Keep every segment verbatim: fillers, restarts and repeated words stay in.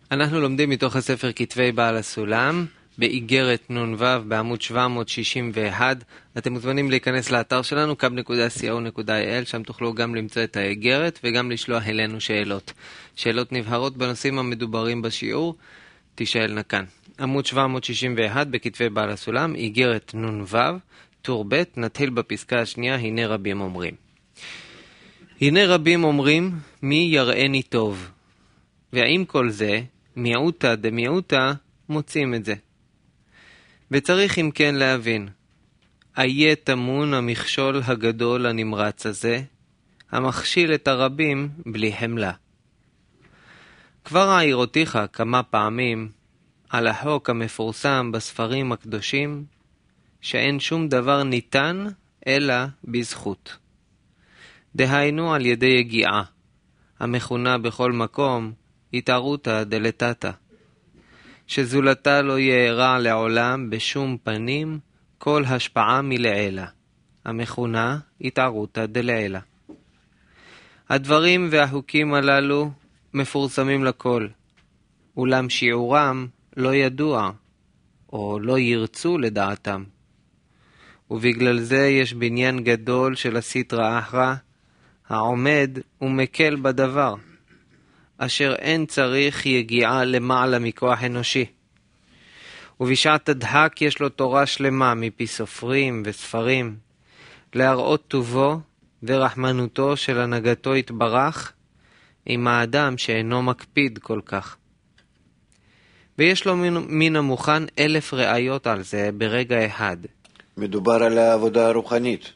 אנחנו לומדים מתוך הספר כתבי בעל הסולם, באיגרת נ"ו בעמוד שבע מאות שישים ואחת. אתם מוזמנים להיכנס לאתר שלנו, קאב נקודה סי או נקודה איי אל, שם תוכלו גם למצוא את האיגרת וגם לשלוח אלינו שאלות. שאלות נבהרות בנושאים המדוברים בשיעור, תשאלנה כאן. עמוד שבע מאות שישים ואחת בכתבי בעל הסולם, איגרת נ"ו, טור ב', נתחיל בפסקה השנייה, הנה רבים אומרים. הנה רבים אומרים, מי יראני טוב? ועם כל זה, מיעוטה דמיעוטה מוצאים את זה. וצריך אם כן להבין, איה תמון המכשול הגדול הנמרץ הזה, המכשיל את הרבים בלי חמלה. כבר העירותיך כמה פעמים על החוק המפורסם בספרים הקדושים, שאין שום דבר ניתן אלא בזכות. דהיינו על ידי יגיעה, המכונה בכל מקום התערותא דלתתא, שזולתה לא יארע לעולם בשום פנים כל השפעה מלעילה, המכונה התערותא דלעילה. הדברים והחוקים הללו מפורסמים לכל, אולם שיעורם לא ידוע, או לא ירצו לדעתם. ובגלל זה יש בניין גדול של הסטרא אחרא, העומד ומקל בדבר, אשר אין צריך יגיעה למעלה מכוח אנושי. ובשעת הדחק יש לו תורה שלמה מפי סופרים וספרים, להראות טובו ורחמנותו של הנהגתו יתברך, עם האדם שאינו מקפיד כל כך. ויש לו מן המוכן אלף ראיות על זה ברגע אחד. מדובר על העבודה הרוחנית,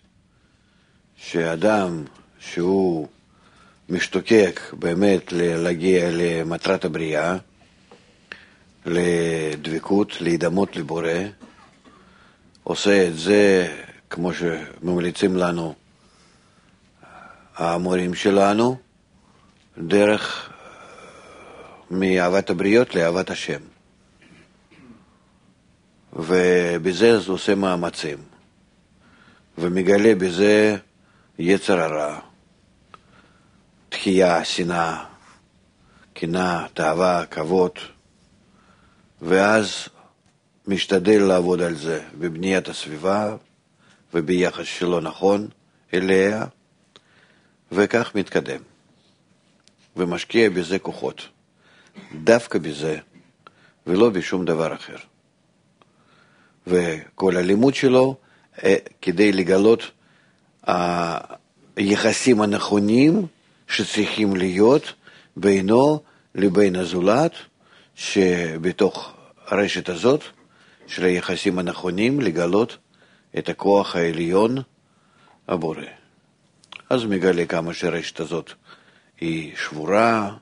שאדם שהוא משתוקק באמת להגיע למטרת הבריאה, לדבקות, להידמות לבורא, עושה את זה כמו שממליצים לנו המורים שלנו, דרך מאהבת הבריות לאהבת השם. ובזה זה עושה מאמצים, ומגלה בזה יצר הרע, תחייה, שנאה, קנאה, תאווה, כבוד, ואז משתדל לעבוד על זה בבניית הסביבה וביחס שלו נכון אליה, וכך מתקדם ומשקיע בזה כוחות, דווקא בזה ולא בשום דבר אחר. וכל הלימוד שלו כדי לגלות היחסים הנכונים שצריכים להיות בינו לבין הזולת, שבתוך הרשת הזאת של היחסים הנכונים לגלות את הכוח העליון הבורא. אז מגלה כמה שהרשת הזאת היא שבורה,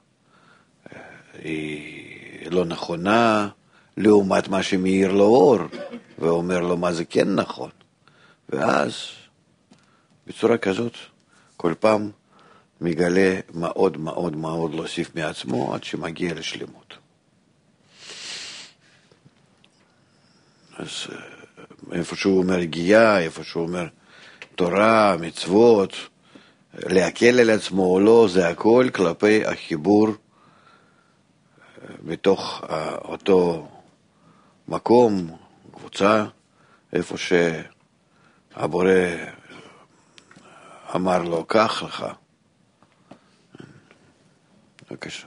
היא לא נכונה, לעומת מה שמאיר לו אור, ואומר לו מה זה כן נכון. ואז בצורה כזאת כל פעם מגלה מאוד מאוד מאוד להוסיף מעצמו עד שמגיע לשלמות. אז איפה שהוא אומר גייה, איפה שהוא אומר תורה, מצוות, להקל על עצמו או לא, זה הכל כלפי החיבור בתוך אותו מקום, קבוצה, איפה שהבורא אמר לו, כך לך. בבקשה.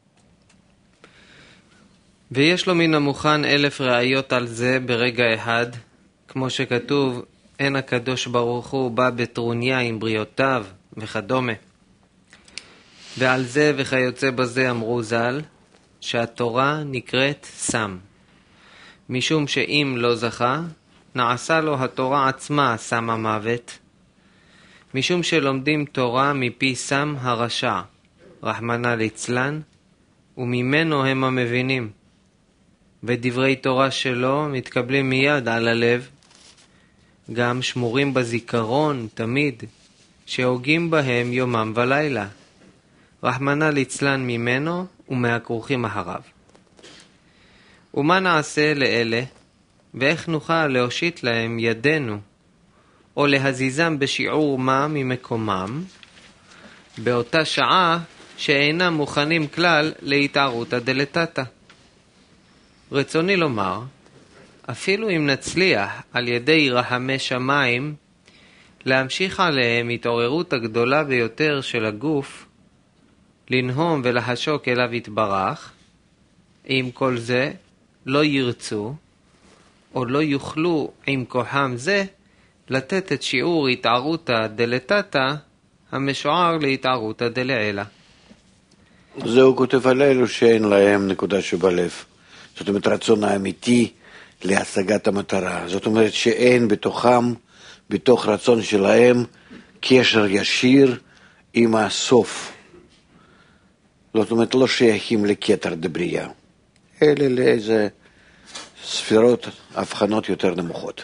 ויש לו מן המוכן אלף ראיות על זה ברגע אחד, כמו שכתוב, אין הקדוש ברוך הוא בא בטרוניה עם בריאותיו וכדומה. ועל זה וכיוצא בזה אמרו ז"ל, שהתורה נקראת סם. משום שאם לא זכה, נעשה לו התורה עצמה סם המוות. משום שלומדים תורה מפי סם הרשע, רחמנא ליצלן, וממנו הם המבינים. ודברי תורה שלו מתקבלים מיד על הלב, גם שמורים בזיכרון תמיד, שהוגים בהם יומם ולילה. רחמנא ליצלן ממנו ומהכרוכים אחריו. ומה נעשה לאלה, ואיך נוכל להושיט להם ידינו, או להזיזם בשיעור מה ממקומם, באותה שעה שאינם מוכנים כלל להתערותא דלתתא. רצוני לומר, אפילו אם נצליח על ידי רחמי שמיים להמשיך עליהם התעוררות הגדולה ביותר של הגוף, לנהום ולחשוק אליו יתברך, עם כל זה לא ירצו או לא יוכלו עם כוחם זה לתת את שיעור התערותא דלתתא המשוער להתערותא דלעילא. זה הוא כותב על אלו שאין להם נקודה שבלב. זאת אומרת, רצון האמיתי להשגת המטרה. זאת אומרת שאין בתוכם, בתוך רצון שלהם, קשר ישיר עם הסוף. זאת אומרת, לא שייכים לכתר דברייה, אלא לאיזה ספירות, הבחנות יותר נמוכות.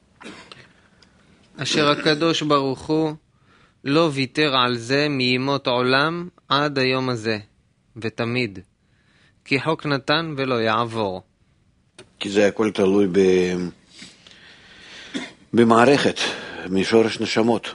אשר הקדוש ברוך הוא לא ויתר על זה מימות עולם עד היום הזה, ותמיד. כי חוק נתן ולא יעבור. כי זה הכל תלוי ב... במערכת, משורש נשמות.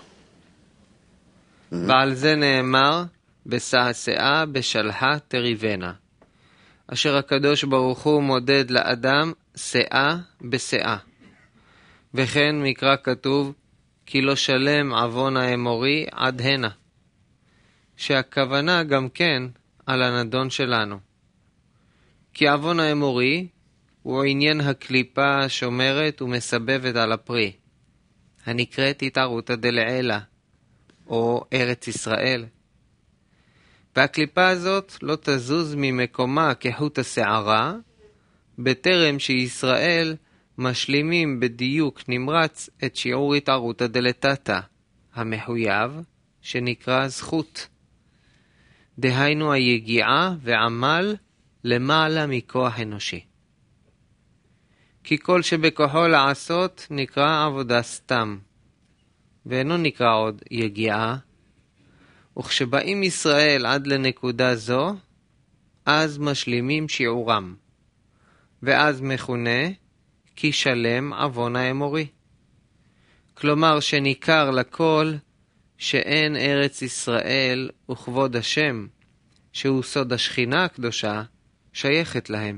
ועל זה נאמר, בסעסעה בשלחה תריבנה. אשר הקדוש ברוך הוא מודד לאדם שאה בשאה. וכן מקרא כתוב, כי לא שלם עוון האמורי עד הנה. שהכוונה גם כן על הנדון שלנו. כי עוון האמורי הוא עניין הקליפה השומרת ומסבבת על הפרי, הנקראת התערותא דלעילא, או ארץ ישראל. והקליפה הזאת לא תזוז ממקומה כחוט השערה, בטרם שישראל משלימים בדיוק נמרץ את שיעור התערותא דלתתא, המחויב, שנקרא זכות. דהיינו היגיעה ועמל למעלה מכוח אנושי. כי כל שבכוחו לעשות נקרא עבודה סתם, ואינו נקרא עוד יגיעה, וכשבאים ישראל עד לנקודה זו, אז משלימים שיעורם, ואז מכונה כי שלם עוון האמורי. כלומר שניכר לכל שאין ארץ ישראל וכבוד השם, שהוא סוד השכינה הקדושה, שייכת להם.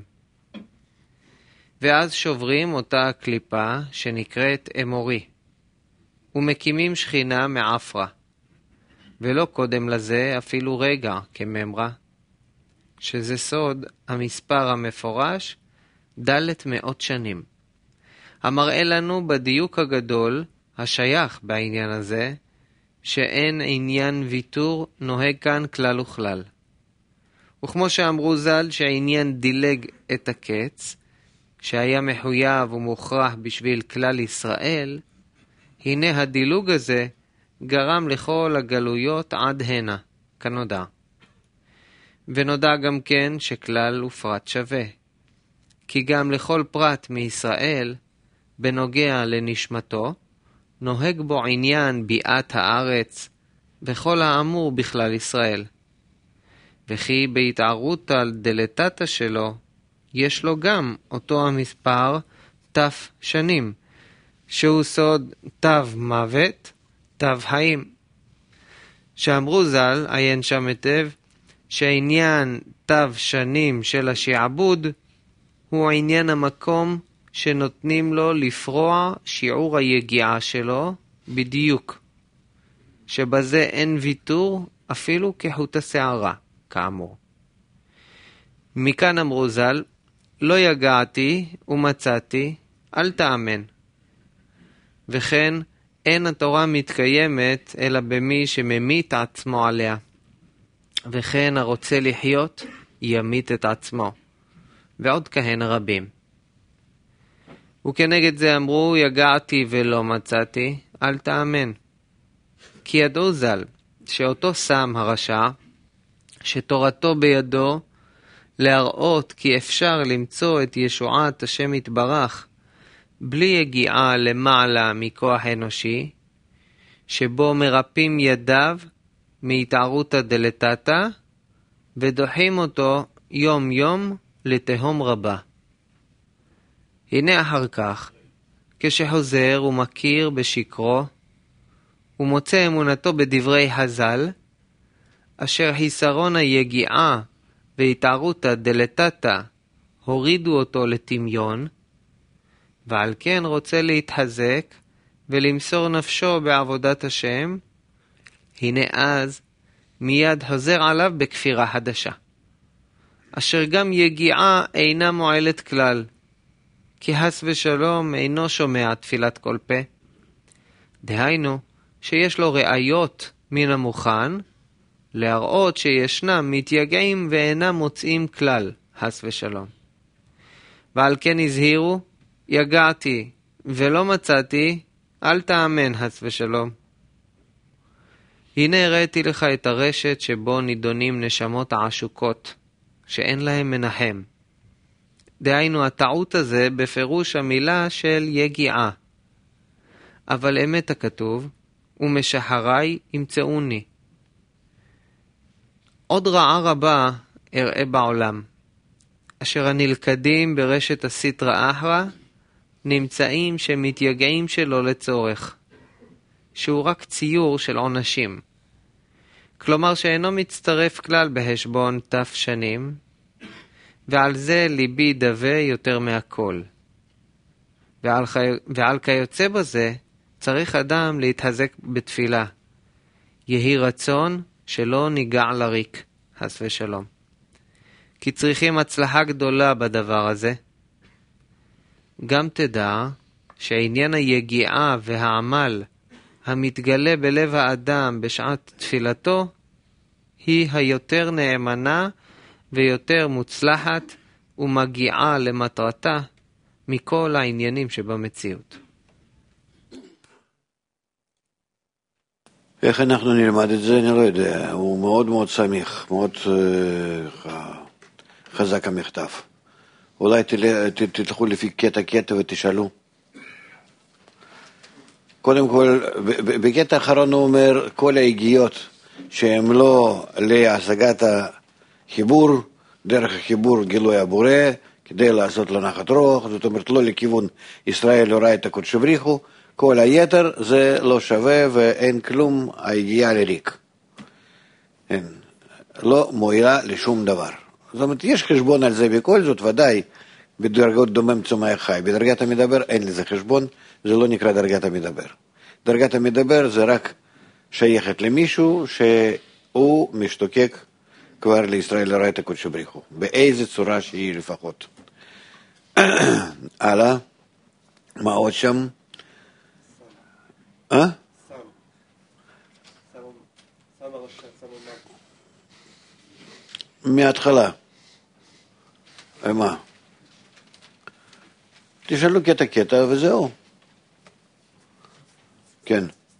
ואז שוברים אותה הקליפה שנקראת אמורי, ומקימים שכינה מעפרה, ולא קודם לזה אפילו רגע כממרה, שזה סוד המספר המפורש דלת מאות שנים, המראה לנו בדיוק הגדול השייך בעניין הזה, שאין עניין ויתור נוהג כאן כלל וכלל. וכמו שאמרו ז"ל שהעניין דילג את הקץ, שהיה מחויב ומוכרח בשביל כלל ישראל, הנה הדילוג הזה גרם לכל הגלויות עד הנה, כנודע. ונודע גם כן שכלל ופרט שווה, כי גם לכל פרט מישראל, בנוגע לנשמתו, נוהג בו עניין ביאת הארץ, וכל האמור בכלל ישראל. וכי בהתערותא דלתתא שלו, יש לו גם אותו המספר תף שנים, שהוא סוד תו מוות, תו חיים. שאמרו ז"ל, עיין שם היטב, שהעניין תו שנים של השעבוד, הוא עניין המקום שנותנים לו לפרוע שיעור היגיעה שלו בדיוק, שבזה אין ויתור אפילו כחוט השערה, כאמור. מכאן אמרו ז"ל, לא יגעתי ומצאתי, אל תאמן. וכן, אין התורה מתקיימת אלא במי שממית עצמו עליה. וכן הרוצה לחיות, ימית את עצמו. ועוד כהנה רבים. וכנגד זה אמרו, יגעתי ולא מצאתי, אל תאמן. כי ידעו ז"ל, שאותו שם הרשע, שתורתו בידו, להראות כי אפשר למצוא את ישועת השם יתברך, בלי יגיעה למעלה מכוח אנושי, שבו מרפים ידיו מהתערותא דלתתא, ודוחים אותו יום יום לתהום רבה. הנה אחר כך, כשחוזר ומכיר בשקרו, ומוצא אמונתו בדברי הז"ל, אשר חיסרון היגיעה והתערותא דלתתא הורידו אותו לטמיון, ועל כן רוצה להתחזק ולמסור נפשו בעבודת השם, הנה אז מיד חוזר עליו בכפירה חדשה, אשר גם יגיעה אינה מועלת כלל, כי חס ושלום אינו שומע תפילת כל פה. דהיינו שיש לו ראיות מן המוכן, להראות שישנם מתייגעים ואינם מוצאים כלל, חס ושלום. ועל כן הזהירו, יגעתי ולא מצאתי, אל תאמן חס ושלום. הנה הראיתי לך את הרשת שבו נידונים נשמות העשוקות, שאין להם מנחם. דהיינו הטעות הזה בפירוש המילה של יגיעה. אבל אמת הכתוב, ומשחרי ימצאוני. עוד רעה רבה אראה בעולם, אשר הנלכדים ברשת הסיטרא אחרא, נמצאים שמתייגעים שלו לצורך, שהוא רק ציור של עונשים. כלומר שאינו מצטרף כלל בהשבון תף שנים, ועל זה ליבי דווה יותר מהכל. ועל, חי... ועל כיוצא בזה צריך אדם להתחזק בתפילה. יהי רצון שלא ניגע לריק, חס ושלום. כי צריכים הצלחה גדולה בדבר הזה. גם תדע שעניין היגיעה והעמל המתגלה בלב האדם בשעת תפילתו היא היותר נאמנה ויותר מוצלחת ומגיעה למטרתה מכל העניינים שבמציאות. איך אנחנו נלמד את זה? אני לא יודע. הוא מאוד מאוד סמיך, מאוד uh, חזק המכתב. אולי תלכו לפי קטע קטע ותשאלו. קודם כל, בקטע האחרון הוא אומר, כל ההגיעות שהן לא להשגת החיבור, דרך החיבור גילוי הבורא, כדי לעשות לו נחת רוח, זאת אומרת לא לכיוון ישראל לא ראה את הקודש בריחו, כל היתר זה לא שווה ואין כלום, ההגיעה לריק. אין, לא מועילה לשום דבר. זאת אומרת, יש חשבון על זה בכל זאת, ודאי, בדרגות דומם צומח חי. בדרגת המדבר אין לזה חשבון, זה לא נקרא דרגת המדבר. דרגת המדבר זה רק שייכת למישהו שהוא משתוקק כבר לישראל לראה את הקודש בריחו, באיזה צורה שהיא לפחות. הלאה, מה עוד שם? אה? מההתחלה. מה? תשאלו קטע קטע וזהו. כן.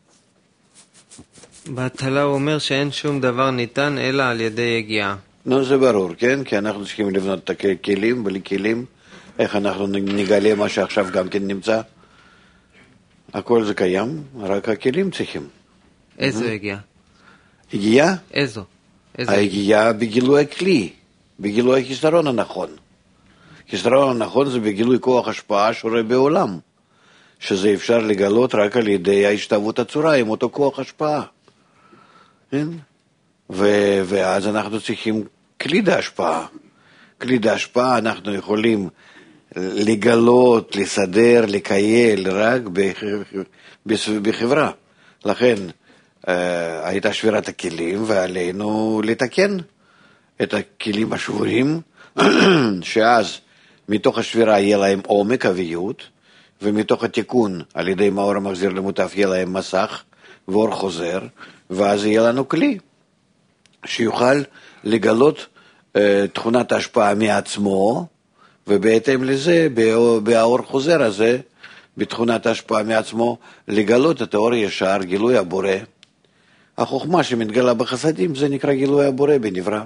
בהתחלה הוא אומר שאין שום דבר ניתן אלא על ידי יגיעה. נו, זה ברור, כן? כי אנחנו צריכים לבנות את הכלים, בלי כלים. איך אנחנו נגלה מה שעכשיו גם כן נמצא? הכל זה קיים, רק הכלים צריכים. איזו יגיעה? יגיעה? איזו? היגיעה בגילוי הכלי, בגילוי החיסרון הנכון. חיסרון הנכון זה בגילוי כוח השפעה שורה בעולם, שזה אפשר לגלות רק על ידי ההשתוות הצורה עם אותו כוח השפעה. כן? ו- ואז אנחנו צריכים כלי להשפעה. כלי להשפעה אנחנו יכולים לגלות, לסדר, לקייל רק בחברה. לכן אה, הייתה שבירת הכלים ועלינו לתקן את הכלים השבורים, שאז מתוך השבירה יהיה להם עומק אביות, ומתוך התיקון על ידי מאור המחזיר למוטף יהיה להם מסך ואור חוזר, ואז יהיה לנו כלי שיוכל לגלות אה, תכונת ההשפעה מעצמו, ובהתאם לזה, באור חוזר הזה, בתכונת ההשפעה מעצמו, לגלות את האור ישר, גילוי הבורא. החוכמה שמתגלה בחסדים, זה נקרא גילוי הבורא בנברא.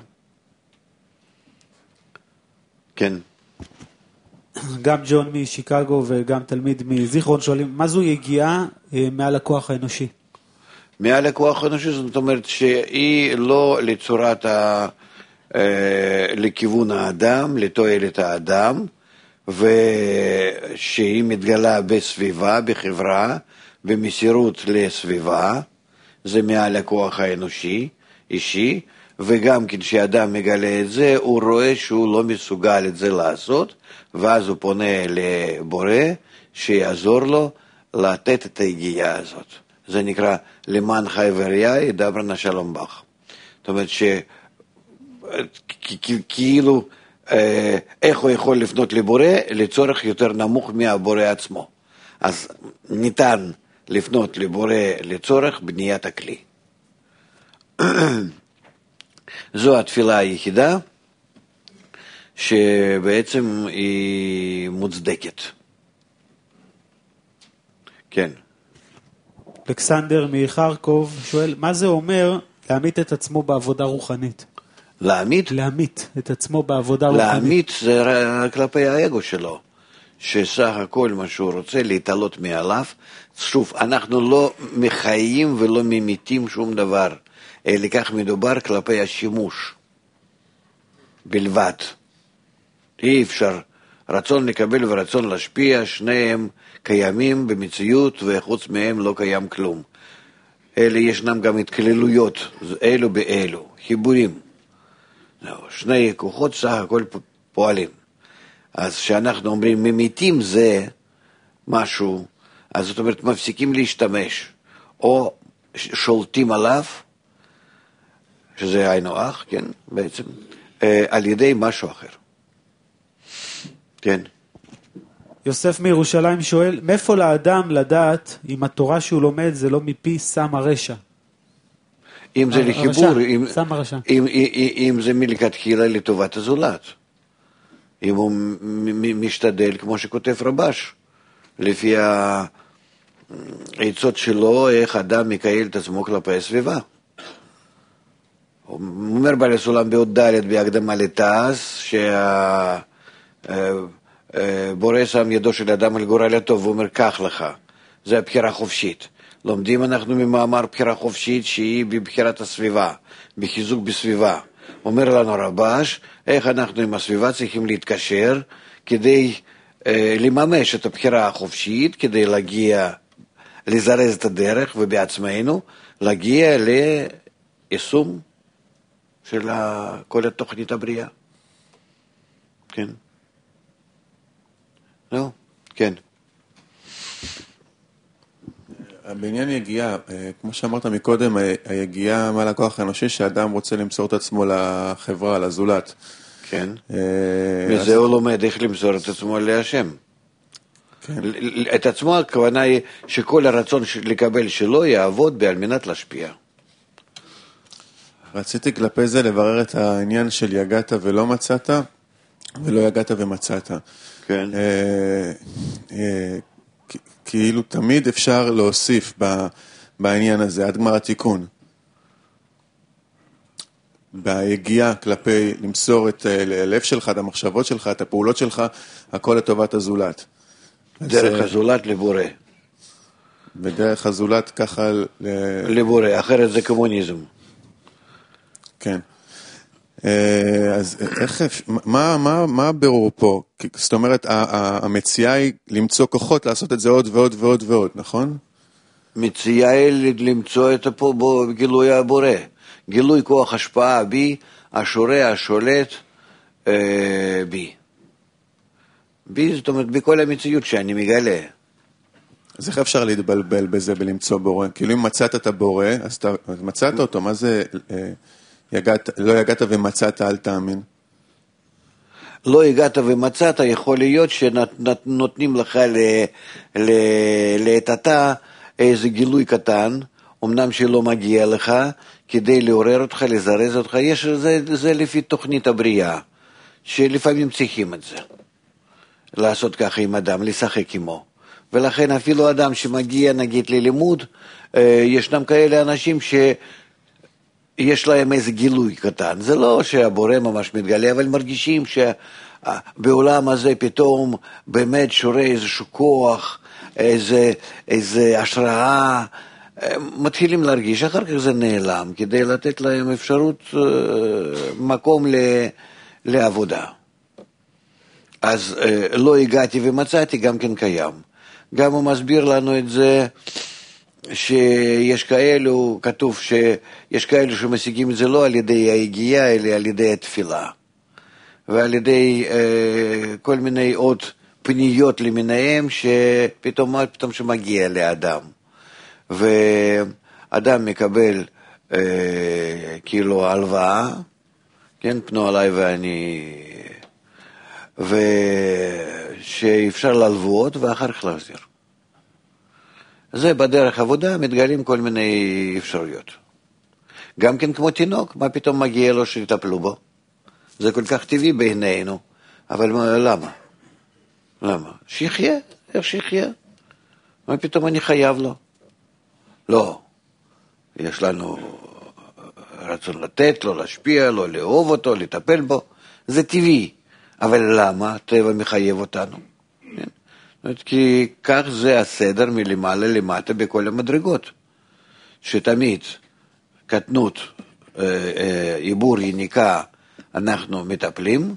כן. גם ג'ון משיקגו וגם תלמיד מזיכרון שואלים, מה זו יגיעה מעל הכוח האנושי? מעל הכוח האנושי, זאת אומרת שהיא לא לצורת ה... לכיוון האדם, לתועלת האדם, ושהיא מתגלה בסביבה, בחברה, במסירות לסביבה, זה מעל הכוח האנושי, אישי, וגם כשאדם מגלה את זה, הוא רואה שהוא לא מסוגל את זה לעשות, ואז הוא פונה לבורא שיעזור לו לתת את היגיעה הזאת. זה נקרא למען חי וראיה ידבר נא שלום בך. זאת אומרת שכאילו איך הוא יכול לפנות לבורא לצורך יותר נמוך מהבורא עצמו. אז ניתן לפנות לבורא לצורך בניית הכלי. זו התפילה היחידה שבעצם היא מוצדקת. כן. אלכסנדר מחרקוב שואל, מה זה אומר להעמיד את עצמו בעבודה רוחנית? להעמיד? להעמיד את עצמו בעבודה רוחנית. להעמיד זה כלפי האגו שלו, שסך הכל מה שהוא רוצה להתעלות מעליו. שוב, אנחנו לא מחיים ולא ממיתים שום דבר, אלא כך מדובר כלפי השימוש בלבד. אי אפשר, רצון לקבל ורצון להשפיע, שניהם קיימים במציאות וחוץ מהם לא קיים כלום. אלה ישנם גם התכללויות, אלו באלו, חיבורים. שני כוחות סך הכל פועלים. אז כשאנחנו אומרים ממיתים זה משהו, אז זאת אומרת מפסיקים להשתמש, או שולטים עליו, שזה היינו הך, כן, בעצם, על ידי משהו אחר. כן. יוסף מירושלים שואל, מאיפה לאדם לדעת אם התורה שהוא לומד זה לא מפי סם הרשע? אם זה לחיבור, אם, סם הרשע. אם, אם, אם זה מלכתחילה לטובת הזולת. אם הוא משתדל, כמו שכותב רבש, לפי העצות שלו, איך אדם מקייל את עצמו כלפי הסביבה. הוא אומר בעל הסולם בעוד ד' בהקדמה לתעש, שהבורא שם ידו של אדם על גורלתו, והוא אומר, קח לך, זה הבחירה חופשית. לומדים אנחנו ממאמר בחירה חופשית שהיא בבחירת הסביבה, בחיזוק בסביבה. אומר לנו רבש, איך אנחנו עם הסביבה צריכים להתקשר כדי אה, לממש את הבחירה החופשית, כדי להגיע, לזרז את הדרך ובעצמנו, להגיע ליישום של כל התוכנית הבריאה. כן. לא? כן. בעניין יגיעה, כמו שאמרת מקודם, היגיעה מעל הכוח האנושי שאדם רוצה למסור את עצמו לחברה, לזולת. כן. וזה הוא לומד איך למסור את עצמו להשם. את עצמו הכוונה היא שכל הרצון לקבל שלו יעבוד בעל מנת להשפיע. רציתי כלפי זה לברר את העניין של יגעת ולא מצאת, ולא יגעת ומצאת. כן. כאילו תמיד אפשר להוסיף בעניין הזה, עד גמר התיקון. בהגיעה כלפי למסור את הלב שלך, את המחשבות שלך, את הפעולות שלך, הכל לטובת הזולת. דרך הזולת לבורא. בדרך הזולת ככה לבורא, אחרת זה קומוניזם. כן. אז איך, מה, מה, מה הבירור פה? זאת אומרת, המציאה היא למצוא כוחות לעשות את זה עוד ועוד ועוד ועוד, נכון? מציאה היא למצוא את פה בגילוי הבורא. גילוי כוח השפעה בי, השורה, השולט אה, בי. בי, זאת אומרת, בכל המציאות שאני מגלה. אז איך אפשר להתבלבל בזה ולמצוא בורא? כאילו אם מצאת את הבורא, אז אתה מצאת אותו, מה זה... אה, יגעת, לא יגעת ומצאת, אל תאמין. לא יגעת ומצאת, יכול להיות שנותנים לך להתתה איזה גילוי קטן, אמנם שלא מגיע לך, כדי לעורר אותך, לזרז אותך. יש, זה, זה לפי תוכנית הבריאה, שלפעמים צריכים את זה. לעשות ככה עם אדם, לשחק עמו. ולכן אפילו אדם שמגיע נגיד ללימוד, ישנם כאלה אנשים ש... יש להם איזה גילוי קטן, זה לא שהבורא ממש מתגלה, אבל מרגישים שבעולם הזה פתאום באמת שורה איזשהו כוח, איזה, איזה השראה, מתחילים להרגיש, אחר כך זה נעלם, כדי לתת להם אפשרות, מקום ל, לעבודה. אז לא הגעתי ומצאתי, גם כן קיים. גם הוא מסביר לנו את זה שיש כאלו, כתוב שיש כאלו שמשיגים את זה לא על ידי היגיעה, אלא על ידי התפילה. ועל ידי אה, כל מיני עוד פניות למיניהם, שפתאום פתאום שמגיע לאדם. ואדם מקבל אה, כאילו הלוואה, כן, פנו עליי ואני... ושאפשר ללוות ואחר כך להחזיר. זה בדרך עבודה מתגלים כל מיני אפשרויות. גם כן כמו תינוק, מה פתאום מגיע לו שיטפלו בו? זה כל כך טבעי בעינינו, אבל למה? למה? שיחיה, איך שיחיה? מה פתאום אני חייב לו? לא. יש לנו רצון לתת לו, להשפיע לו, לאהוב אותו, לטפל בו. זה טבעי. אבל למה? טבע מחייב אותנו. כי כך זה הסדר מלמעלה למטה בכל המדרגות. שתמיד קטנות, עיבור, יניקה, אנחנו מטפלים,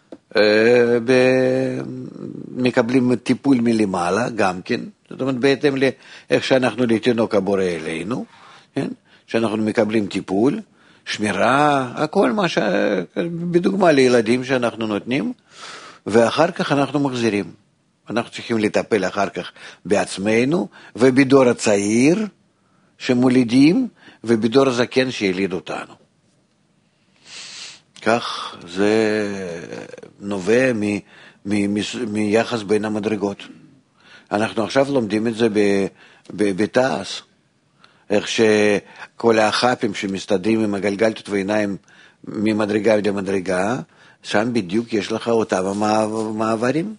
מקבלים טיפול מלמעלה גם כן, זאת אומרת בהתאם לאיך שאנחנו לתינוק הבורא אלינו, שאנחנו מקבלים טיפול, שמירה, הכל מה ש... בדוגמה לילדים שאנחנו נותנים, ואחר כך אנחנו מחזירים. אנחנו צריכים לטפל אחר כך בעצמנו, ובדור הצעיר שמולידים, ובדור הזקן שיליד אותנו. כך זה נובע מ, מ, מ, מיחס בין המדרגות. אנחנו עכשיו לומדים את זה בתעש, איך שכל האחפים שמסתדרים עם הגלגלתות ועיניים ממדרגה למדרגה, שם בדיוק יש לך אותם המעברים.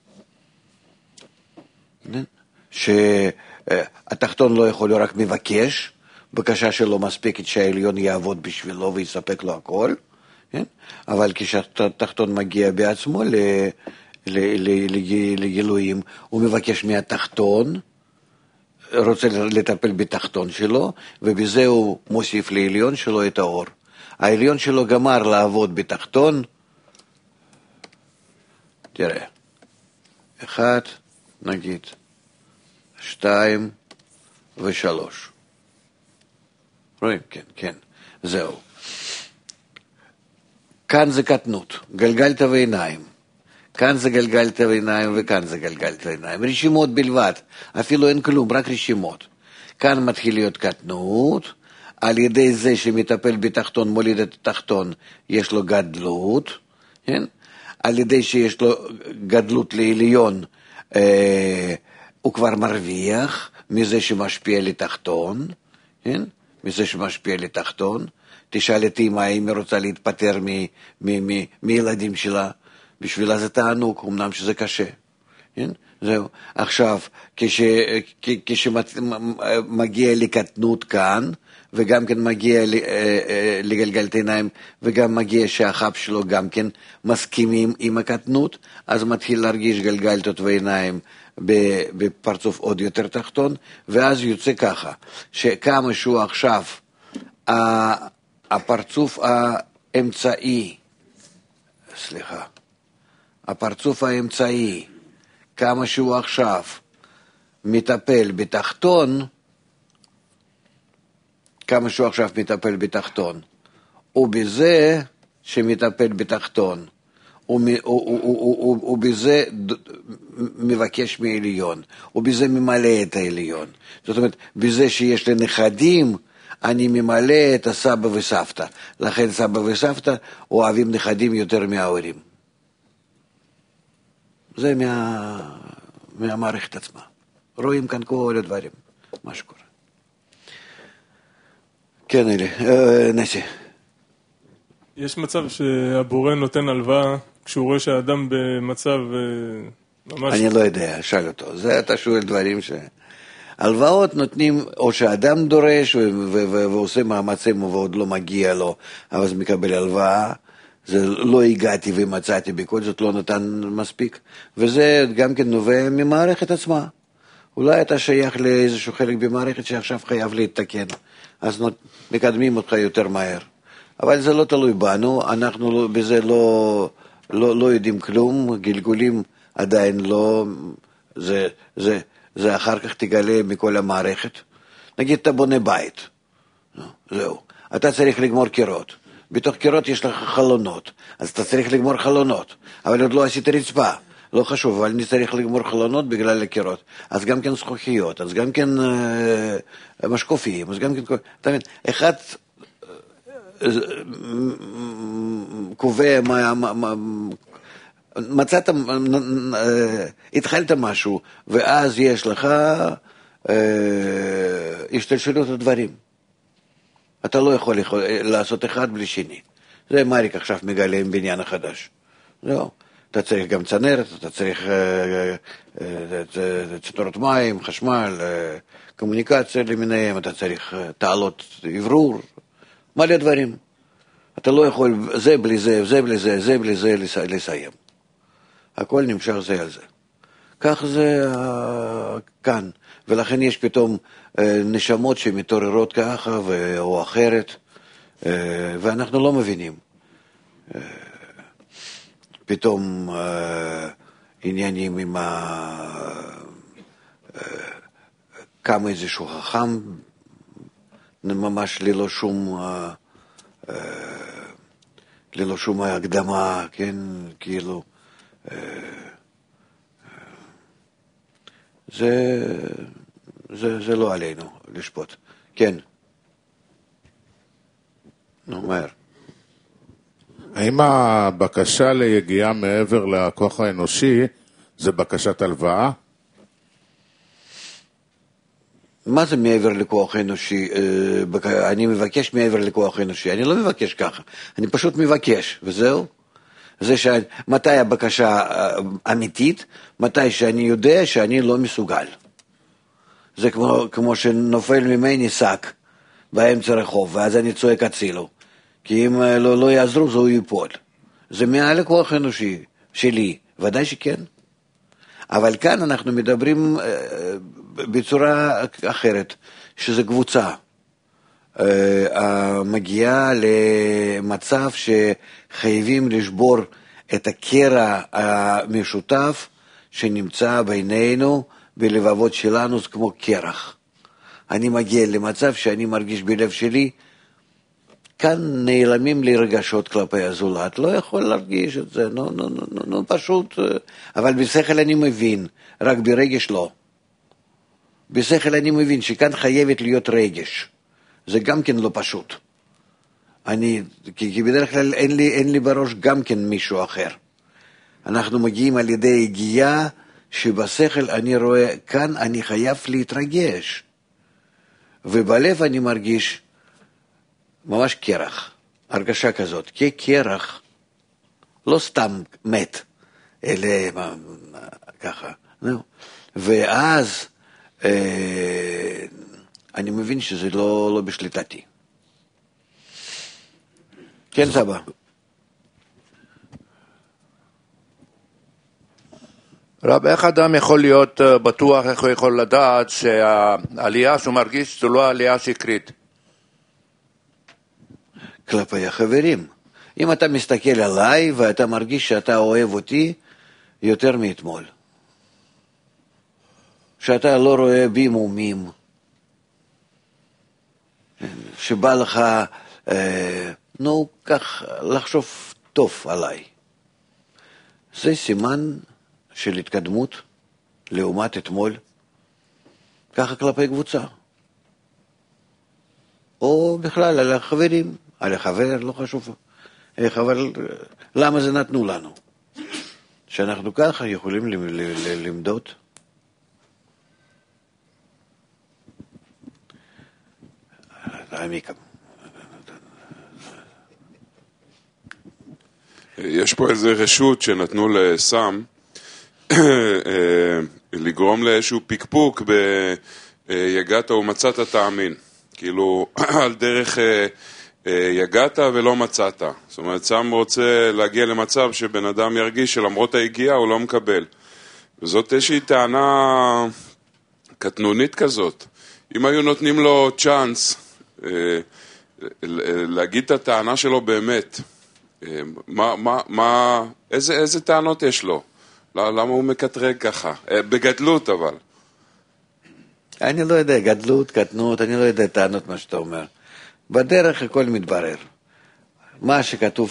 שהתחתון לא יכול רק מבקש, בקשה שלו מספקת שהעליון יעבוד בשבילו ויספק לו הכל, אבל כשהתחתון מגיע בעצמו לגילויים, הוא מבקש מהתחתון, רוצה לטפל בתחתון שלו, ובזה הוא מוסיף לעליון שלו את האור. העליון שלו גמר לעבוד בתחתון, תראה, אחד, נגיד, שתיים ושלוש. רואים? כן, כן, זהו. כאן זה קטנות, גלגלת ועיניים. כאן זה גלגלת ועיניים וכאן זה גלגלת ועיניים. רשימות בלבד, אפילו אין כלום, רק רשימות. כאן מתחיל להיות קטנות, על ידי זה שמטפל בתחתון, מוליד את התחתון, יש לו גדלות, כן? על ידי שיש לו גדלות לעליון, אה, הוא כבר מרוויח מזה שמשפיע לתחתון, כן? מזה שמשפיע לתחתון. תשאל את אמא אם היא רוצה להתפטר מ- מ- מ- מילדים שלה, בשבילה זה תענוג, אמנם שזה קשה. כן? זהו. עכשיו, כש, כשמגיע לקטנות כאן, וגם כן מגיע לגלגלת עיניים, וגם מגיע שהחב שלו גם כן מסכימים עם הקטנות, אז מתחיל להרגיש גלגלתות ועיניים בפרצוף עוד יותר תחתון, ואז יוצא ככה, שכמה שהוא עכשיו, הפרצוף האמצעי, סליחה, הפרצוף האמצעי, כמה שהוא עכשיו מטפל בתחתון, כמה שהוא עכשיו מטפל בתחתון, ובזה שמטפל בתחתון, ובזה מבקש מעליון, ובזה ממלא את העליון. זאת אומרת, בזה שיש לנכדים, אני ממלא את הסבא וסבתא. לכן סבא וסבתא אוהבים נכדים יותר מההורים. זה מה, מהמערכת עצמה. רואים כאן כל הדברים, מה שקורה. כן, אלי, נשי. יש מצב שהבורא נותן הלוואה כשהוא רואה שהאדם במצב ממש... אני לא יודע, שאל אותו. זה אתה שואל דברים ש... הלוואות נותנים, או שאדם דורש ועושה מאמצים ועוד לא מגיע לו, אבל זה מקבל הלוואה, זה לא הגעתי ומצאתי, בכל זאת לא נתן מספיק, וזה גם כן נובע ממערכת עצמה. אולי אתה שייך לאיזשהו חלק במערכת שעכשיו חייב להתתקן, אז מקדמים אותך יותר מהר. אבל זה לא תלוי בנו, אנחנו בזה לא, לא, לא יודעים כלום, גלגולים עדיין לא, זה, זה, זה אחר כך תגלה מכל המערכת, נגיד אתה בונה בית, זהו, אתה צריך לגמור קירות, בתוך קירות יש לך חלונות, אז אתה צריך לגמור חלונות, אבל עוד לא עשית רצפה, לא חשוב, אבל אני צריך לגמור חלונות בגלל הקירות, אז גם כן זכוכיות, אז גם כן אה, משקופים, אז גם כן, אתה מבין, אחד אה, קובע מה, מה, מה מצאת, התחלת משהו, ואז יש לך השתלשלות הדברים. אתה לא יכול לעשות אחד בלי שני. זה מריק עכשיו מגלה עם בניין החדש. זהו. אתה צריך גם צנרת, אתה צריך צינורות מים, חשמל, קומוניקציה למיניהם, אתה צריך תעלות עברור, מלא דברים. אתה לא יכול זה בלי זה, זה בלי זה, זה בלי זה לסיים. הכל נמשך זה על זה. כך זה uh, כאן, ולכן יש פתאום uh, נשמות שמתעוררות ככה ו- או אחרת, uh, ואנחנו לא מבינים. Uh, פתאום uh, עניינים עם ה... Uh, קם איזשהו חכם, ממש ללא שום... Uh, uh, ללא שום הקדמה, כן, כאילו... זה, זה, זה לא עלינו לשפוט. כן. נו, מהר. האם הבקשה ליגיעה מעבר לכוח האנושי זה בקשת הלוואה? מה זה מעבר לכוח האנושי? אני מבקש מעבר לכוח האנושי. אני לא מבקש ככה. אני פשוט מבקש, וזהו. זה שמתי הבקשה אמיתית, מתי שאני יודע שאני לא מסוגל. זה כמו, כמו שנופל ממני שק באמצע רחוב, ואז אני צועק הצילו. כי אם לא, לא יעזרו, זה הוא ייפול. זה מעל הכוח האנושי שלי, ודאי שכן. אבל כאן אנחנו מדברים בצורה אחרת, שזה קבוצה. מגיעה למצב שחייבים לשבור את הקרע המשותף שנמצא בינינו בלבבות שלנו, זה כמו קרח. אני מגיע למצב שאני מרגיש בלב שלי, כאן נעלמים לי רגשות כלפי הזולת, לא יכול להרגיש את זה, נו, נו, נו, נו, נו, פשוט, אבל בשכל אני מבין, רק ברגש לא. בשכל אני מבין שכאן חייבת להיות רגש. זה גם כן לא פשוט. אני, כי, כי בדרך כלל אין לי, אין לי בראש גם כן מישהו אחר. אנחנו מגיעים על ידי הגיעה שבשכל אני רואה, כאן אני חייב להתרגש. ובלב אני מרגיש ממש קרח, הרגשה כזאת, כי קרח לא סתם מת, אלא ככה. ואז אה, אני מבין שזה לא, לא בשליטתי. כן, סבא. רב, איך אדם יכול להיות בטוח, איך הוא יכול לדעת שהעלייה שהוא מרגיש זו לא עלייה שקרית? כלפי החברים. אם אתה מסתכל עליי ואתה מרגיש שאתה אוהב אותי יותר מאתמול, שאתה לא רואה בי מומים, שבא לך, אה, נו, כך, לחשוב טוב עליי. זה סימן של התקדמות לעומת אתמול, ככה כלפי קבוצה. או בכלל על החברים, על החבר, לא חשוב איך, אבל למה זה נתנו לנו? שאנחנו ככה יכולים למדוד. העמיקה. יש פה איזה רשות שנתנו לסם לגרום לאיזשהו פיקפוק ביגעת ומצאת תאמין. כאילו על דרך יגעת ולא מצאת. זאת אומרת, סם רוצה להגיע למצב שבן אדם ירגיש שלמרות ההגיעה הוא לא מקבל. וזאת איזושהי טענה קטנונית כזאת. אם היו נותנים לו צ'אנס להגיד את הטענה שלו באמת, מה, מה, מה, איזה, איזה טענות יש לו? למה הוא מקטרג ככה? בגדלות אבל. אני לא יודע, גדלות, קטנות, אני לא יודע טענות מה שאתה אומר. בדרך הכל מתברר. מה שכתוב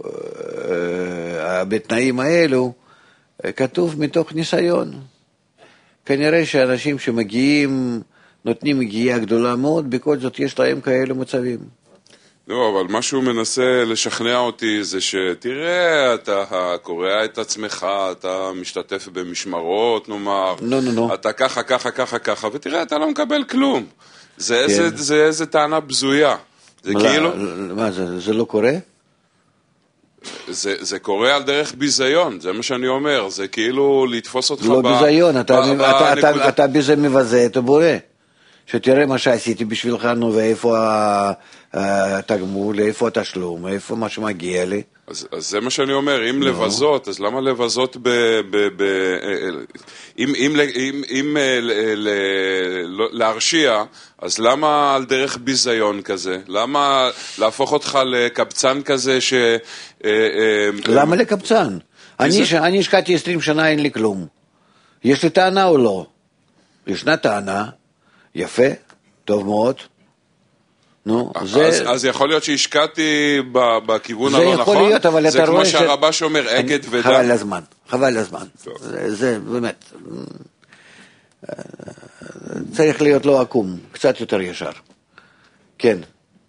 אה, בתנאים האלו, כתוב מתוך ניסיון. כנראה שאנשים שמגיעים, נותנים מגיעה גדולה מאוד, בכל זאת יש להם כאלו מצבים. לא, אבל מה שהוא מנסה לשכנע אותי זה שתראה, אתה קורא את עצמך, אתה משתתף במשמרות, נאמר, לא, לא, לא. אתה ככה, ככה, ככה, ככה, ותראה, אתה לא מקבל כלום. זה איזה, זה איזה טענה בזויה. זה כאילו... מה, זה, זה לא קורה? זה, זה קורה על דרך ביזיון, זה מה שאני אומר, זה כאילו לתפוס אותך לא ב... ביזיון, אתה, ב, אתה, ב, אתה, אתה בזה מבזה את הבורא. שתראה מה שעשיתי בשבילך, נו, ואיפה התגמול, איפה התשלום, איפה מה שמגיע לי. אז, אז זה מה שאני אומר, אם לבזות, אז למה לבזות ב... ב, ב אם, אם, אם, אם ל, ל, להרשיע, אז למה על דרך ביזיון כזה? למה להפוך אותך לקבצן כזה ש... למה לקבצן? אני, ש... אני השקעתי עשרים שנה, אין לי כלום. יש לי טענה או לא? ישנה טענה. יפה, טוב מאוד. נו, זה... אז, אז יכול להיות שהשקעתי בכיוון הלא נכון? זה יכול להיות, אבל אתה רואה ש... זה כמו שהרבש אומר, אגד ודם. חבל הזמן, חבל הזמן. זה, זה באמת... צריך להיות לא עקום, קצת יותר ישר. כן.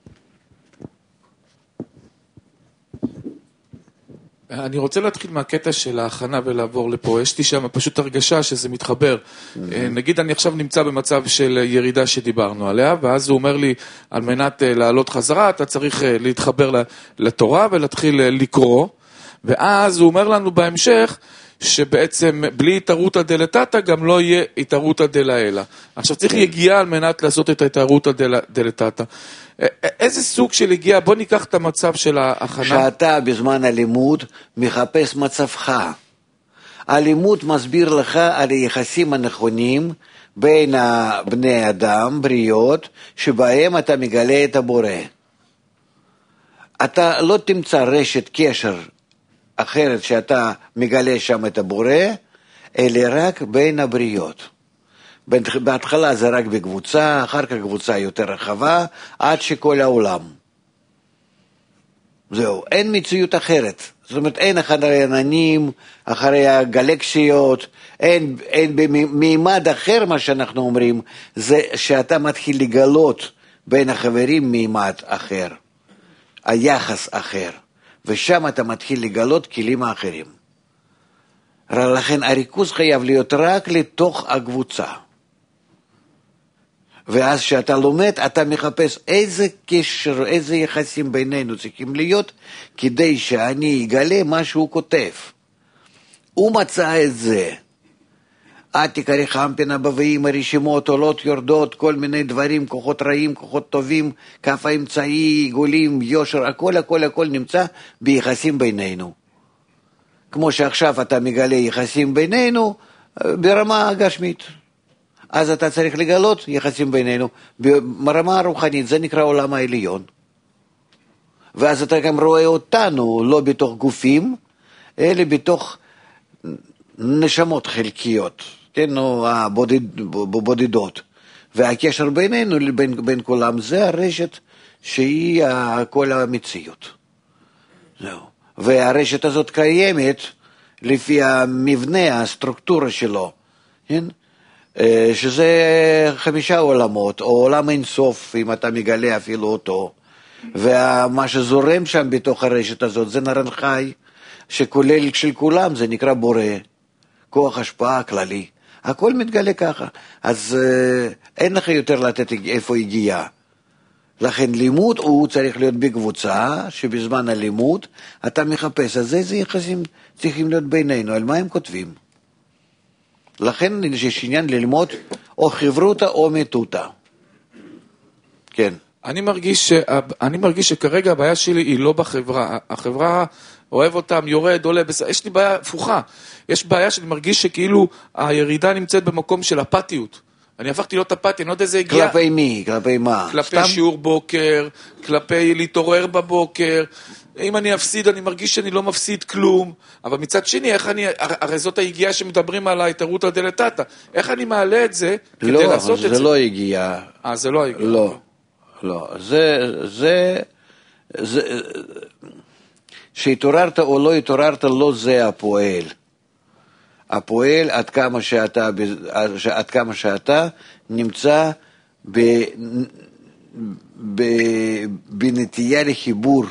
אני רוצה להתחיל מהקטע של ההכנה ולעבור לפה. יש לי שם פשוט הרגשה שזה מתחבר. נגיד אני עכשיו נמצא במצב של ירידה שדיברנו עליה, ואז הוא אומר לי, על מנת לעלות חזרה, אתה צריך להתחבר לתורה ולהתחיל לקרוא, ואז הוא אומר לנו בהמשך, שבעצם בלי התערותא דלתתא גם לא יהיה התערותא דלעילא. עכשיו צריך יגיעה על מנת לעשות את התערותא דלתתא. איזה סוג של הגיעה? בוא ניקח את המצב של ההכנה. שאתה בזמן הלימוד מחפש מצבך. הלימוד מסביר לך על היחסים הנכונים בין בני אדם, בריות, שבהם אתה מגלה את הבורא. אתה לא תמצא רשת קשר אחרת שאתה מגלה שם את הבורא, אלא רק בין הבריות. בהתחלה זה רק בקבוצה, אחר כך קבוצה יותר רחבה, עד שכל העולם. זהו, אין מציאות אחרת. זאת אומרת, אין אחרי העננים, אחרי הגלקסיות, אין, אין במימד אחר מה שאנחנו אומרים, זה שאתה מתחיל לגלות בין החברים מימד אחר, היחס אחר, ושם אתה מתחיל לגלות כלים האחרים. לכן הריכוז חייב להיות רק לתוך הקבוצה. ואז שאתה לומד, אתה מחפש איזה קשר, איזה יחסים בינינו צריכים להיות, כדי שאני אגלה מה שהוא כותב. הוא מצא את זה. עתיקה רחמפין הבאים, הרשימות, עולות, יורדות, כל מיני דברים, כוחות רעים, כוחות טובים, כף האמצעי, עיגולים, יושר, הכל, הכל, הכל נמצא ביחסים בינינו. כמו שעכשיו אתה מגלה יחסים בינינו, ברמה גשמית. אז אתה צריך לגלות יחסים בינינו. ברמה הרוחנית, זה נקרא עולם העליון. ואז אתה גם רואה אותנו, לא בתוך גופים, אלא בתוך נשמות חלקיות, כן, או הבודדות. והקשר בינינו, בין, בין כולם, זה הרשת שהיא כל המציאות. זהו. והרשת הזאת קיימת לפי המבנה, הסטרוקטורה שלו, כן? שזה חמישה עולמות, או עולם אינסוף, אם אתה מגלה אפילו אותו, ומה שזורם שם בתוך הרשת הזאת, זה נרן חי, שכולל של כולם, זה נקרא בורא, כוח השפעה כללי, הכל מתגלה ככה, אז אין לך יותר לתת איפה הגיעה, לכן לימוד הוא צריך להיות בקבוצה, שבזמן הלימוד אתה מחפש, אז איזה יחסים צריכים להיות בינינו, על מה הם כותבים? לכן יש עניין ללמוד או חברותא או מתותא. כן. אני מרגיש, ש... אני מרגיש שכרגע הבעיה שלי היא לא בחברה. החברה אוהב אותם, יורד, עולה, בס... יש לי בעיה הפוכה. יש בעיה שאני מרגיש שכאילו הירידה נמצאת במקום של אפתיות. אני הפכתי להיות אפתי, אני לא יודע איזה הגיע. כלפי מי? כלפי מה? כלפי סתם? שיעור בוקר, כלפי להתעורר בבוקר. אם אני אפסיד, אני מרגיש שאני לא מפסיד כלום. אבל מצד שני, איך אני, הרי זאת ההגיעה שמדברים על ההתערותא דלתתא. איך אני מעלה את זה כדי לא, לעשות את זה? לא, זה לא הגיע. אה, זה לא הגיע. לא, לא. זה, זה, זה, שהתעוררת או לא התעוררת, לא זה הפועל. הפועל עד כמה שאתה, עד כמה שאתה נמצא ב, ב, בנטייה לחיבור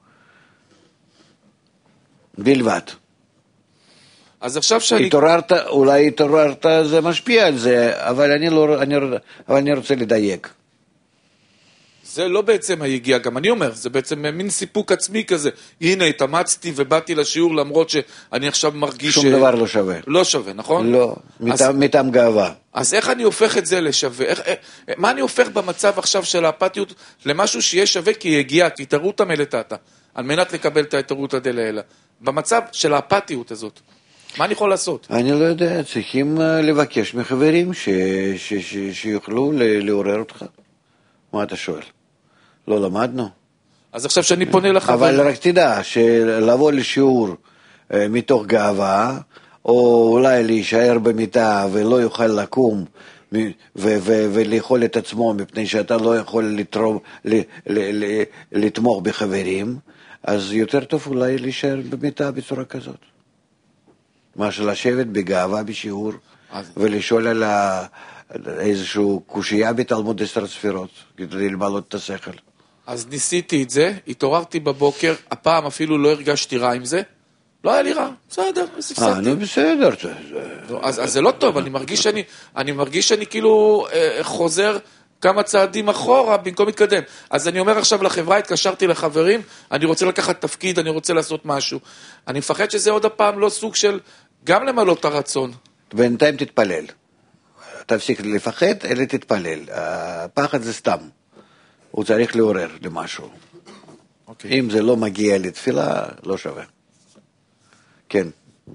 בלבד. אז עכשיו שאני... התעוררת, אולי התעוררת, זה משפיע על זה, אבל אני, לא, אני, אבל אני רוצה לדייק. זה לא בעצם היגיעה, גם אני אומר, זה בעצם מין סיפוק עצמי כזה. הנה, התאמצתי ובאתי לשיעור למרות שאני עכשיו מרגיש... שום ש... דבר לא שווה. לא שווה, נכון? לא, מטעם, מטעם גאווה. אז איך אני הופך את זה לשווה? איך, מה אני הופך במצב עכשיו של האפתיות למשהו שיהיה שווה כיגיעה, כהתערותא דלתתא, על מנת לקבל את ההתערותא דלעילא? במצב של האפתיות הזאת, מה אני יכול לעשות? אני לא יודע, צריכים לבקש מחברים ש... ש... ש... שיוכלו לעורר אותך. מה אתה שואל? לא למדנו. אז עכשיו שאני פונה לחבר... אבל רק תדע שלבוא לשיעור מתוך גאווה, או אולי להישאר במיטה ולא יוכל לקום ו- ו- ולאכול את עצמו מפני שאתה לא יכול לתרום, ל- ל- ל- לתמוך בחברים, אז יותר טוב אולי להישאר במיטה בצורה כזאת. מה שלשבת בגאווה בשיעור אז... ולשאול על ה... איזשהו קושייה בתלמוד עשר ספירות כדי לבלות את השכל. אז ניסיתי את זה, התעוררתי בבוקר, הפעם אפילו לא הרגשתי רע עם זה, לא היה לי רע, בסדר, הפסקתי. אה, נו בסדר. אז, אז זה לא טוב, אני מרגיש שאני, אני מרגיש שאני כאילו אה, חוזר כמה צעדים אחורה במקום להתקדם. אז אני אומר עכשיו לחברה, התקשרתי לחברים, אני רוצה לקחת תפקיד, אני רוצה לעשות משהו. אני מפחד שזה עוד הפעם לא סוג של, גם למלא את הרצון. בינתיים תתפלל. תפסיק לפחד, אלא תתפלל. הפחד זה סתם. הוא צריך לעורר למשהו. Okay. אם זה לא מגיע לתפילה, לא שווה. כן.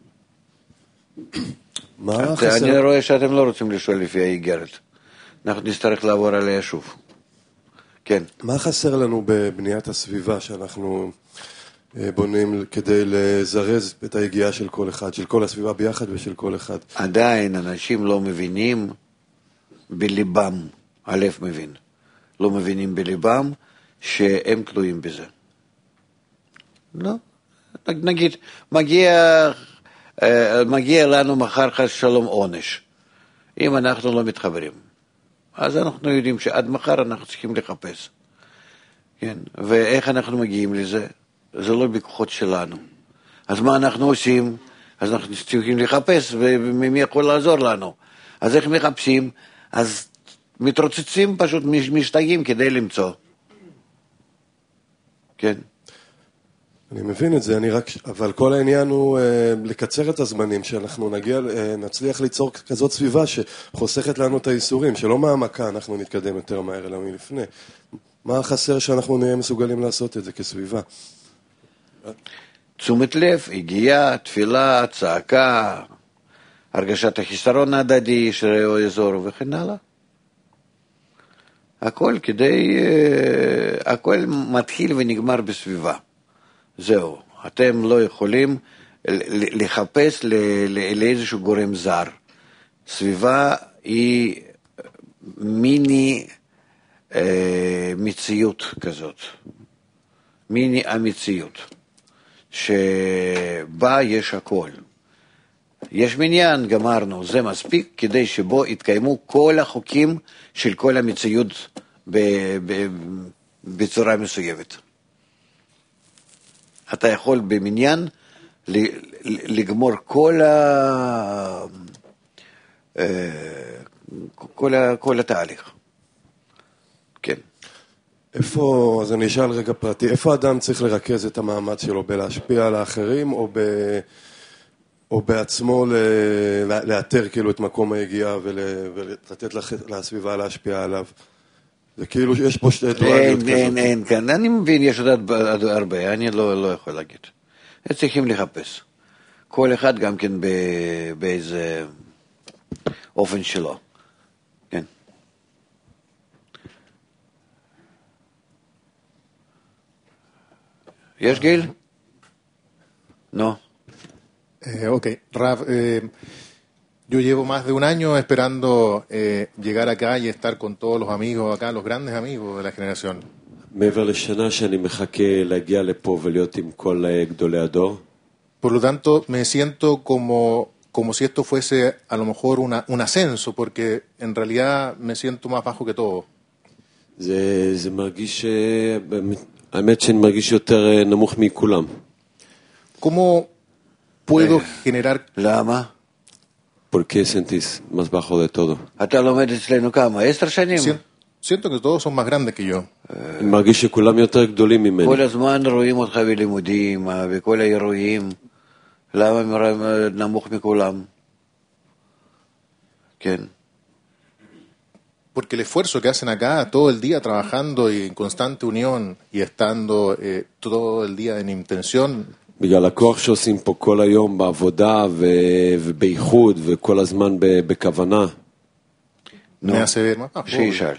מה חסר? אני רואה שאתם לא רוצים לשאול לפי האיגרת. אנחנו נצטרך לעבור עליה שוב. כן. מה חסר לנו בבניית הסביבה שאנחנו בונים כדי לזרז את היגיעה של כל אחד, של כל הסביבה ביחד ושל כל אחד? עדיין אנשים לא מבינים בליבם, הלב מבין, לא מבינים בליבם שהם תלויים בזה. לא. נגיד, מגיע, מגיע לנו מחר חס שלום עונש. אם אנחנו לא מתחברים, אז אנחנו יודעים שעד מחר אנחנו צריכים לחפש. כן? ואיך אנחנו מגיעים לזה? זה לא בכוחות שלנו. אז מה אנחנו עושים? אז אנחנו צריכים לחפש, ומי יכול לעזור לנו? אז איך מחפשים? אז מתרוצצים פשוט, משתגעים כדי למצוא. כן. אני מבין את זה, אני רק, אבל כל העניין הוא אה, לקצר את הזמנים, שאנחנו נגיע, אה, נצליח ליצור כזאת סביבה שחוסכת לנו את האיסורים, שלא מהעמקה אנחנו נתקדם יותר מהר אלא מלפני. מה חסר שאנחנו נהיה מסוגלים לעשות את זה כסביבה? תשומת לב, הגיעה, תפילה, צעקה, הרגשת החיסרון ההדדי של האזור וכן הלאה. הכל כדי, הכל מתחיל ונגמר בסביבה. זהו, אתם לא יכולים לחפש לאיזשהו גורם זר. סביבה היא מיני מציאות כזאת, מיני המציאות, שבה יש הכל. יש מניין, גמרנו, זה מספיק כדי שבו יתקיימו כל החוקים של כל המציאות בצורה מסוימת. אתה יכול במניין לגמור כל ה... כל, ה... כל התהליך. כן. איפה, אז אני אשאל רגע פרטי, איפה אדם צריך לרכז את המאמץ שלו בלהשפיע על האחרים או, ב... או בעצמו ל... לאתר כאילו את מקום היגיעה ול... ולתת לח... לסביבה להשפיע עליו? זה כאילו יש פה שתי דואליות כזאת. אין, אין, כאן, אני מבין, יש עוד הרבה, אני לא, לא יכול להגיד. צריכים לחפש. כל אחד גם כן באיזה אופן שלו. כן. יש גיל? No. Eh, ok, Raf, eh, yo llevo más de un año esperando eh, llegar acá y estar con todos los amigos acá, los grandes amigos de la generación. מעבר לשנה שאני מחכה להגיע לפה ולהיות עם כל גדולי הדור. Por lo tanto, me siento como, como si esto fuese a lo mejor una, un ascenso, porque en realidad me siento más bajo que todo. זה, זה מרגיש, האמת שאני מרגיש יותר נמוך מכולם. ¿Cómo puedo generar... למה? ¿Por qué sentís más bajo de todo? אתה לומד אצלנו כמה? עשר שנים? Siento que todos son más grandes que yo. אני מרגיש שכולם יותר גדולים ממני. כל הזמן רואים אותך בלימודים, בכל האירועים. למה נמוך מכולם? כן. Porque el esfuerzo que hacen acá todo el día trabajando y en constante unión y estando eh, todo el día en intención. בגלל הכוח שעושים פה כל היום בעבודה ובייחוד וכל הזמן בכוונה. Me hace ver más bajo. שישאל.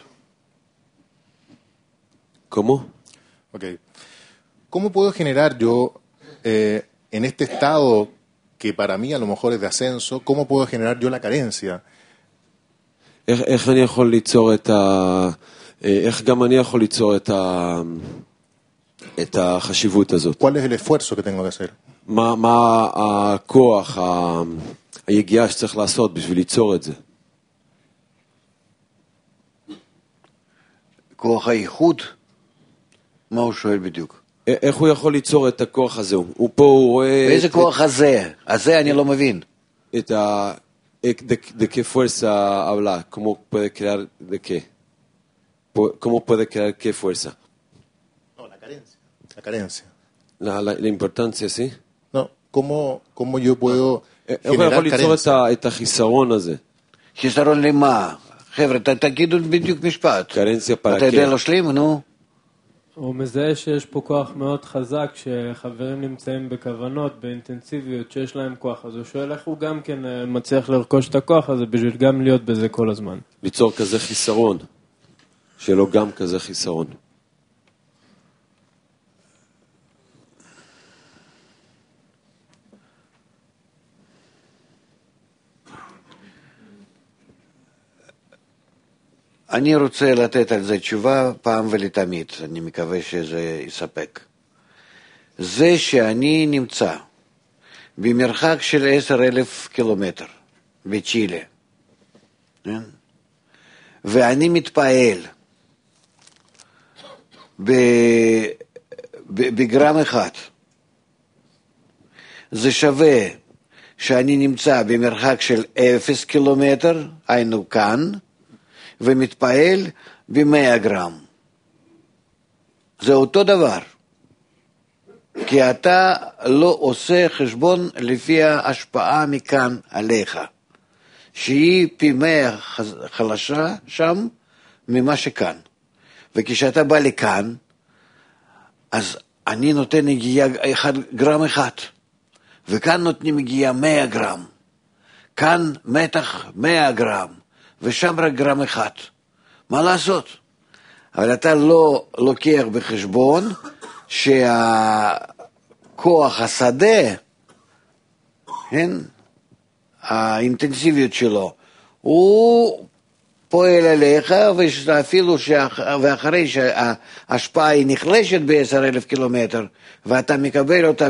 ¿Cómo? Okay. ¿Cómo puedo generar yo, eh, en este estado que para mí a lo mejor es de ascenso, cómo puedo generar yo la carencia? איך, איך אני יכול ליצור את ה... איך גם אני יכול ליצור את ה... את החשיבות הזאת? ¿Cuál es el esfuerzo que tengo que hacer? מה, מה הכוח, ה... היגיעה שצריך לעשות בשביל ליצור את זה? כוח האיחוד? מה הוא שואל בדיוק? איך הוא יכול ליצור את הכוח הזה? הוא פה, הוא רואה... איזה כוח הזה? הזה אני לא מבין. את ה... de, de qué fuerza habla, cómo puede crear de qué, cómo puede crear qué fuerza. No, la carencia. La carencia. La, la, la importancia, ¿sí? No, cómo, cómo yo puedo איך generar יכול ליצור carencia. את החיסרון הזה? חיסרון למה? חבר'ה, תגידו בדיוק משפט. קרנציה פרקה. אתה יודע להשלים, נו? הוא מזהה שיש פה כוח מאוד חזק, שחברים נמצאים בכוונות, באינטנסיביות, שיש להם כוח. אז הוא שואל איך הוא גם כן מצליח לרכוש את הכוח הזה, בשביל גם להיות בזה כל הזמן. ליצור כזה חיסרון, שלא גם כזה חיסרון. אני רוצה לתת על זה תשובה פעם ולתמיד, אני מקווה שזה יספק. זה שאני נמצא במרחק של עשר אלף קילומטר בצ'ילה, ואני מתפעל בגרם אחד, זה שווה שאני נמצא במרחק של אפס קילומטר, היינו כאן, ומתפעל ב-מאה גרם. זה אותו דבר. כי אתה לא עושה חשבון לפי ההשפעה מכאן עליך, שהיא פי מאה חלשה שם ממה שכאן. וכשאתה בא לכאן, אז אני נותן הגיעה אחד, גרם אחד, וכאן נותנים הגיעה מאה גרם. כאן מתח מאה גרם. ושם רק גרם אחד. מה לעשות? אבל אתה לא לוקח בחשבון שהכוח השדה, כן? האינטנסיביות שלו, הוא פועל עליך, ואפילו שאח... ואחרי שההשפעה היא נחלשת ב-עשרת אלפים קילומטר, ואתה מקבל אותה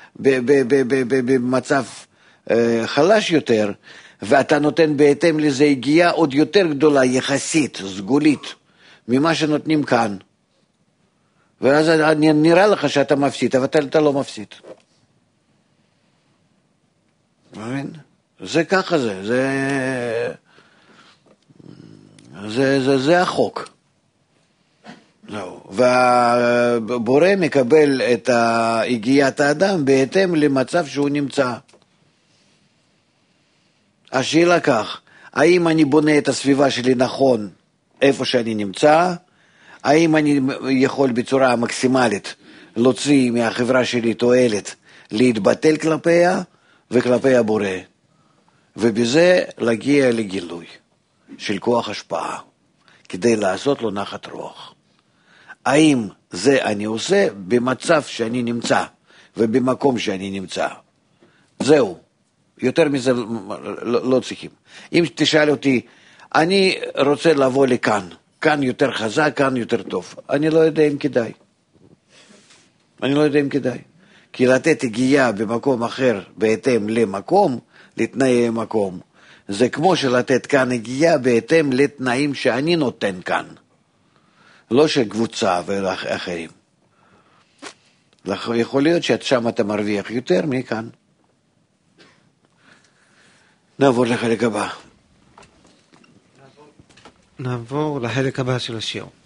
במצב חלש יותר, ואתה נותן בהתאם לזה הגיעה עוד יותר גדולה, יחסית, סגולית, ממה שנותנים כאן. ואז נראה לך שאתה מפסיד, אבל אתה לא מפסיד. מבין? זה ככה זה, זה, זה, זה, זה החוק. זהו. והבורא מקבל את הגיעת האדם בהתאם למצב שהוא נמצא. השאלה כך, האם אני בונה את הסביבה שלי נכון איפה שאני נמצא, האם אני יכול בצורה מקסימלית להוציא מהחברה שלי תועלת, להתבטל כלפיה וכלפי הבורא, ובזה להגיע לגילוי של כוח השפעה, כדי לעשות לו נחת רוח. האם זה אני עושה במצב שאני נמצא, ובמקום שאני נמצא. זהו. יותר מזה לא, לא צריכים. אם תשאל אותי, אני רוצה לבוא לכאן, כאן יותר חזק, כאן יותר טוב. אני לא יודע אם כדאי. אני לא יודע אם כדאי. כי לתת הגיעה במקום אחר בהתאם למקום, לתנאי מקום, זה כמו שלתת כאן הגיעה בהתאם לתנאים שאני נותן כאן. לא של קבוצה ואחרים. יכול להיות ששם אתה מרוויח יותר מכאן. נעבור לחלק הבא. נעבור לחלק הבא של השיר.